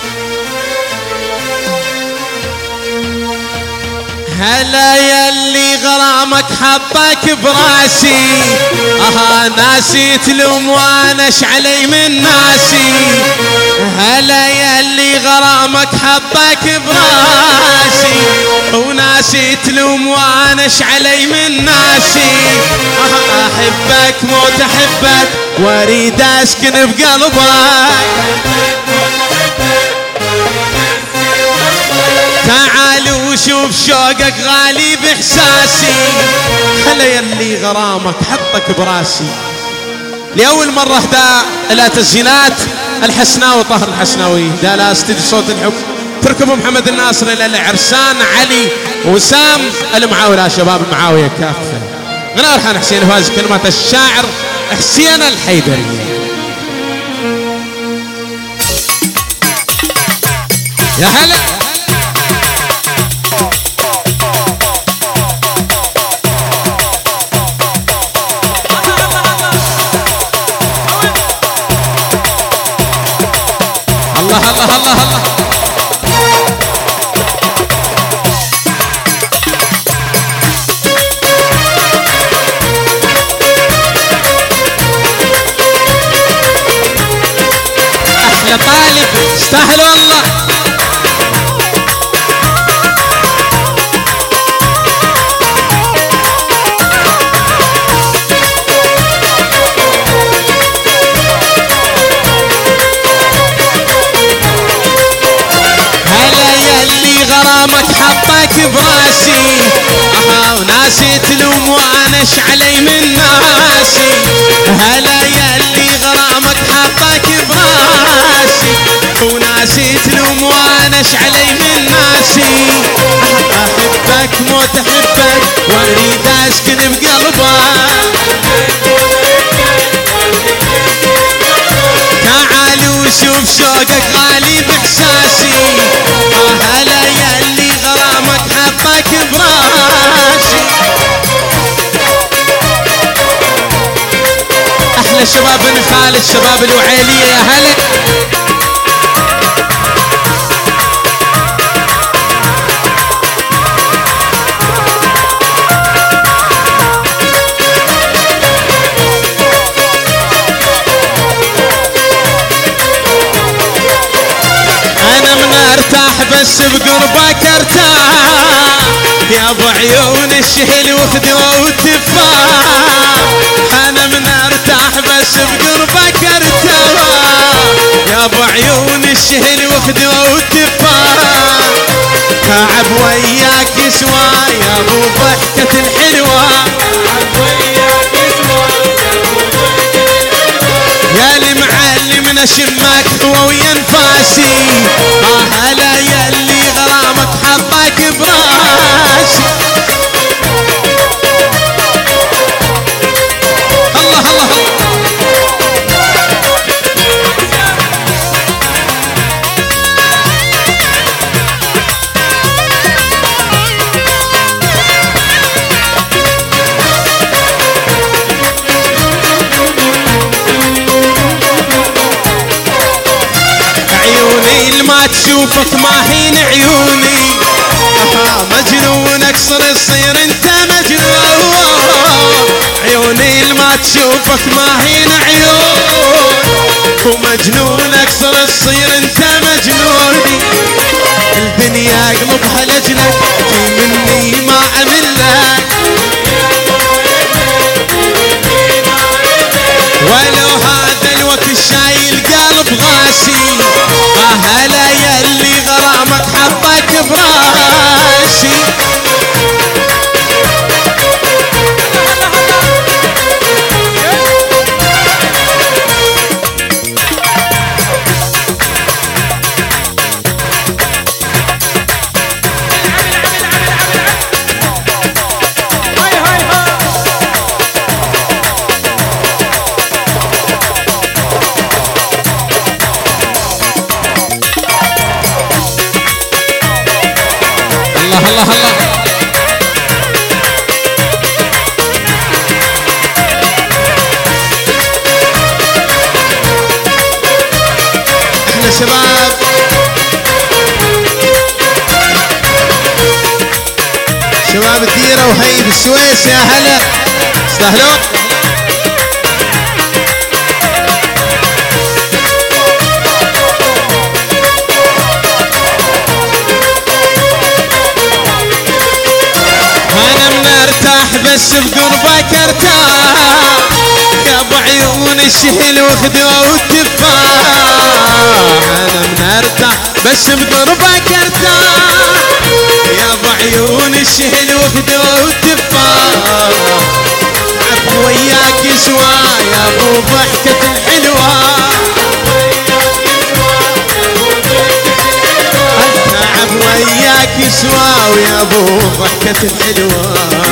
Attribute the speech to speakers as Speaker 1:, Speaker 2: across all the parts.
Speaker 1: هلا يلي غرامك حطك براسي، ناسي تلوم وانا علي من ناسي. هلا يلي غرامك حطك براسي، وناسي تلوم وانا علي من ناسي. احبك موت احبك واريد اسكن بقلبك، تعال وشوف شوقك غالي باحساسي. هلا يلي غرامك حطك براسي. لأول مرة اهداء الى تسجيلات الحسناوي طاهر الحسناوي، دا لا استدي صوت الحب. تركبوا محمد الناصر الى عرسان علي وسام المعاوي، شباب المعاوية كافة. غناء الحان حسين فاز، كلمات الشاعر حسين الحيدري. يا هلا الله الله الله الله. احلى طالب استاهل والله. غرامك حطك براسي، وناسي تلوم وانا علي من ناسي. هلا يلي غرامك حطك براسي، وناسي تلوم وانا علي من ناسي. احبك موت احبك واريد اسكن بقلبك، تعال وشوف شوقك غالي باحساسي. هلا يلي غرامك حطك براسي. احلى شباب بن خالد، شباب الوعيلية يا هلا. ارتاح بس بقربك ارتاح، يا ابو عيون الشهل وخدوه والتفاح. انا من ارتاح بس بقربك ارتاح، يا ابو عيون الشهل وخدوه والتفاح. تعب وياك يسوى يا ابو ضحكة الحلوة، يا المعلمنا شمك هو ويا انفاسي. هلا يلي غرامك حطك براسي. الله الله الله. عيوني ما تشوفك ما هين عيوني، مجنونك صير انت مجنون. عيوني ما تشوفك ما هين عيون، ومجنونك صير انت مجنوني. الدنيا قلبها لجلك في مني ما عملك، ولو هذا الوقت شايل قلب غاسي. هلا يلي غرامك حطك براسي. الله الله الله. احنا شباب شباب الديرة وهي بالسويس يا هلا استهلوا. انا من ارتاح بس بقربك ارتاح يا ابو عيون الشهل وخدوه والتفاح. انا من ارتاح بس بقربك ارتاح يا ابو عيون الشهل وخدوه والتفاح. عفو وياك سوا يا ابو ضحكة الحلوة اتعب وياك سوا ويا ابو ضحكة الحلوة.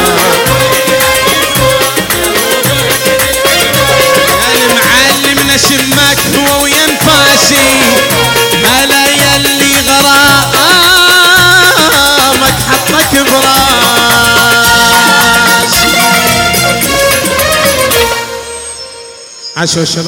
Speaker 1: المعلمنا شمك هو ويا انفاسي هلا يلي غرامك حطك براسي. عاشوا الشباب.